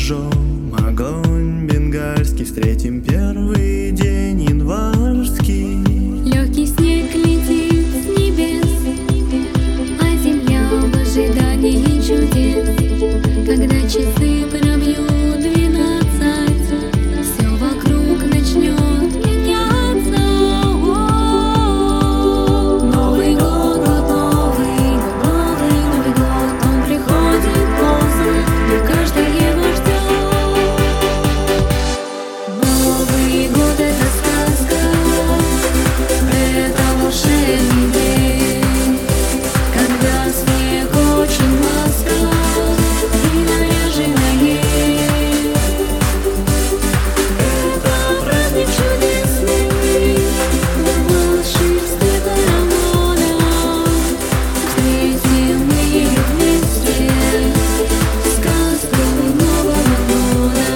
зажжем огонь бенгальский, встретим первый день январский. Легкий снег летит с небес, а земля в ожидании чудес. Когда часы пробьют 12, все вокруг начнет меняться. Новый год, Новый год, он приходит поздно, но каждый его ждет. Новый год — это сказка, это волшебный день, когда снег очень ласков и наряженный. Это праздник чудесный, в волшебстве феромонов. Встретим мы ее вместе, сказку Нового года.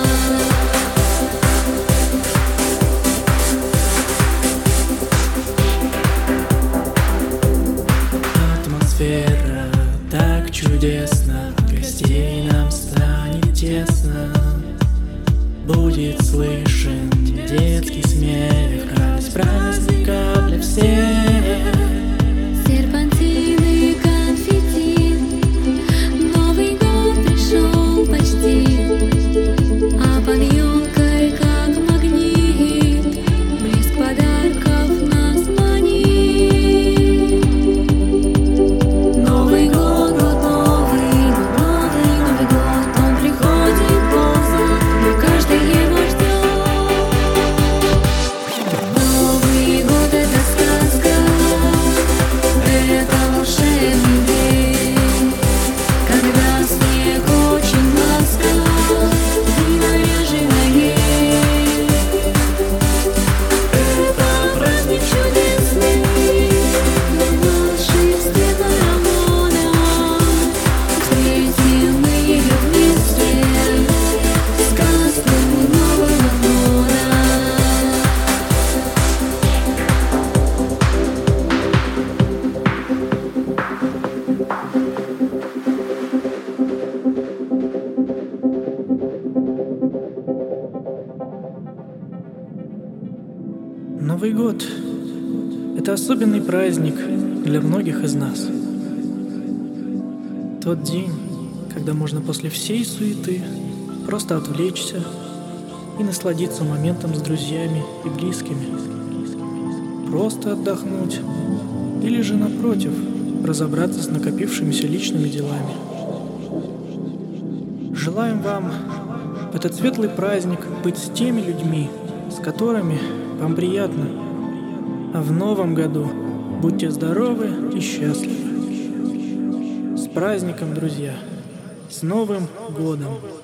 Атмосфера так чудесна, гостей нам станет тесно. Будет слышен детский смех, радость праздника для всех. Серпантины, конфетти, Новый год пришел почти, а под елкой, как магнит, блеск подарков нас манит. Новый год, Новый год, он приходит поздно, но каждый его ждет. Новый год — это сказка, это волшебный день, когда снег очень ласков и наряженный. Это праздник чудесный, в волшебстве феромонов. Встретим мы ее вместе, сказку Нового года. Новый год — это особенный праздник для многих из нас. Тот день, когда можно после всей суеты просто отвлечься и насладиться моментом с друзьями и близкими. Просто отдохнуть или же, напротив, разобраться с накопившимися личными делами. Желаем вам в этот светлый праздник быть с теми людьми, с которыми вам приятно. А в новом году будьте здоровы и счастливы. С праздником, друзья! С Новым годом!